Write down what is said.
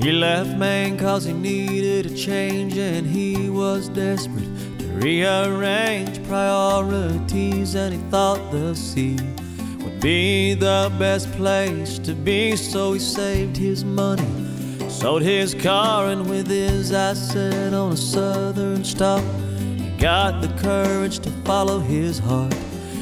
He left Maine 'cause he needed a change, and he was desperate to rearrange priorities, and he thought the sea would be the best place to be. So he saved his money, sold his car, and with his asset on a southern stop, he got the courage to follow his heart.